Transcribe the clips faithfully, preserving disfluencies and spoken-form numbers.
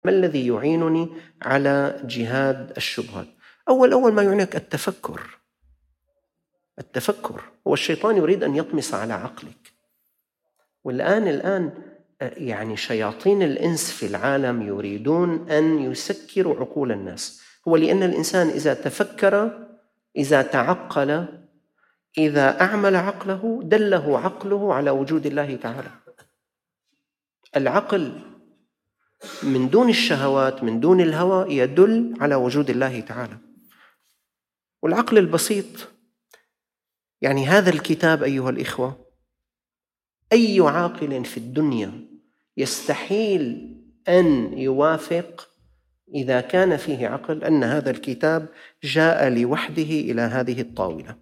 ما الذي يعينني على جهاد الشبهات؟ أول أول ما يعنيك التفكر. التفكر هو الشيطان يريد أن يطمس على عقلك. والآن الآن يعني شياطين الإنس في العالم يريدون أن يسكروا عقول الناس. هو لأن الإنسان إذا تفكر، إذا تعقل، إذا أعمل عقله، دله عقله على وجود الله تعالى. العقل من دون الشهوات، من دون الهوى، يدل على وجود الله تعالى. والعقل البسيط، يعني هذا الكتاب أيها الإخوة، أي عاقل في الدنيا يستحيل أن يوافق إذا كان فيه عقل أن هذا الكتاب جاء لوحده إلى هذه الطاولة.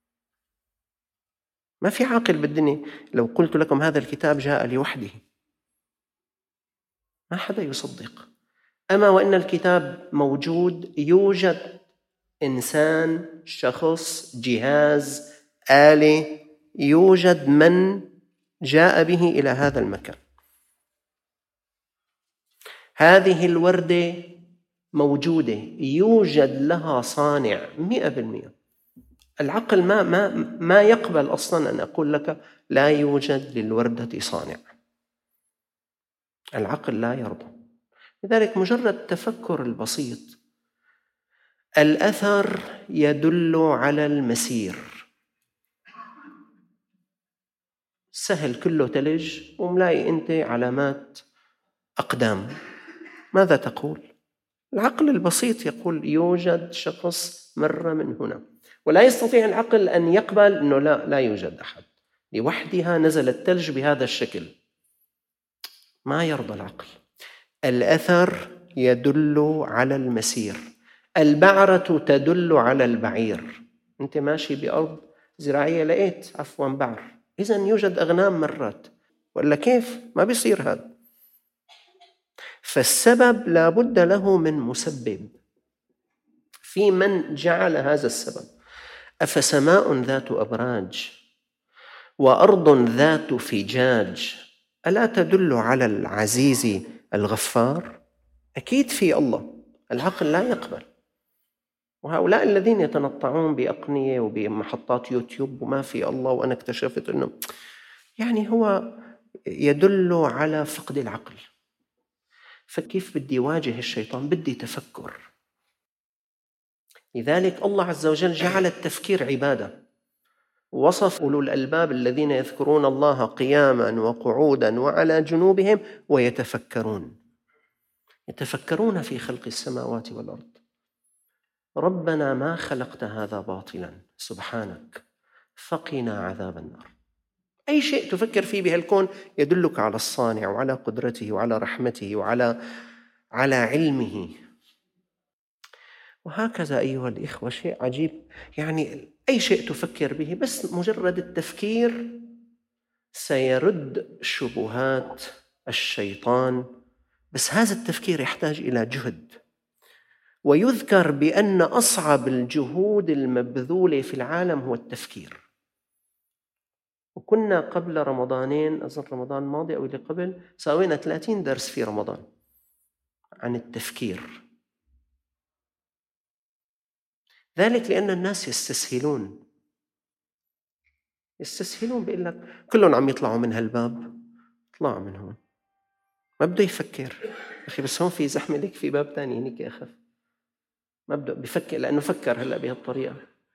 ما في عاقل بالدنيا لو قلت لكم هذا الكتاب جاء لوحده ما حدا يصدق. أما وإن الكتاب موجود، يوجد إنسان، شخص، جهاز، آلة، يوجد من جاء به إلى هذا المكان. هذه الوردة موجودة، يوجد لها صانع مئة بالمئة. العقل ما, ما, ما يقبل أصلا أن أقول لك لا يوجد للوردة صانع. العقل لا يرضى. لذلك مجرد التفكر البسيط، الأثر يدل على المسير. سهل كله تلج وملاقي أنت علامات أقدام، ماذا تقول؟ العقل البسيط يقول يوجد شخص مر من هنا. ولا يستطيع العقل أن يقبل أنه لا, لا يوجد أحد، لوحدها نزل الثلج بهذا الشكل. ما يرضى العقل. الأثر يدل على المسير. البعرة تدل على البعير. أنت ماشي بأرض زراعية لقيت عفوا بعر، إذن يوجد أغنام مرات، ولا كيف؟ ما بيصير هذا. فالسبب لا بد له من مسبب، في من جعل هذا السبب. أفسماء ذات أبراج وأرض ذات فجاج ألا تدل على العزيز الغفار؟ أكيد في الله. العقل لا يقبل. وهؤلاء الذين يتنطعون بأقنية وبمحطات يوتيوب وما في الله، وأنا اكتشفت أنه يعني هو يدل على فقد العقل. فكيف بدي واجه الشيطان؟ بدي تفكر. لذلك الله عز وجل جعل التفكير عبادة. وصف أولو الألباب الذين يذكرون الله قياما وقعودا وعلى جنوبهم ويتفكرون. يتفكرون في خلق السماوات والأرض. ربنا ما خلقت هذا باطلا سبحانك فقنا عذاب النار. أي شيء تفكر فيه بهالكون يدلك على الصانع وعلى قدرته وعلى رحمته وعلى على علمه. وهكذا أيها الإخوة شيء عجيب، يعني أي شيء تفكر به بس مجرد التفكير سيرد شبهات الشيطان. بس هذا التفكير يحتاج إلى جهد. ويذكر بأن أصعب الجهود المبذولة في العالم هو التفكير. وكنا قبل رمضانين، أظن رمضان الماضي أو اللي قبل، سوينا ثلاثين درس في رمضان عن التفكير. ذلك لأن الناس يستسهلون يستسهلون بيقول لك كلهم عم يطلعوا من هالباب، اطلعوا من هون، ما بده يفكر. أخي بس هون في زحمة، لك في باب تاني هنيك أخف. ما بده بيفكر لأنه فكر هلأ بهالطريقة.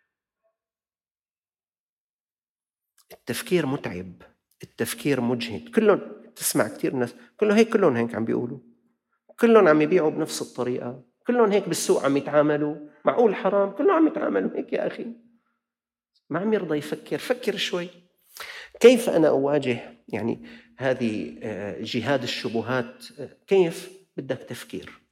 التفكير متعب، التفكير مجهد. كلهم تسمع كتير ناس كلهم هيك كلهم هيك عم بيقولوا، كلهم عم يبيعوا بنفس الطريقة، كلهم هيك بالسوق عم يتعاملوا. معقول حرام؟ كلهم عم يتعاملوا هيك يا أخي. ما عم يرضى يفكر. فكر شوي. كيف أنا أواجه يعني هذه جهاد الشبهات؟ كيف؟ بدك تفكير.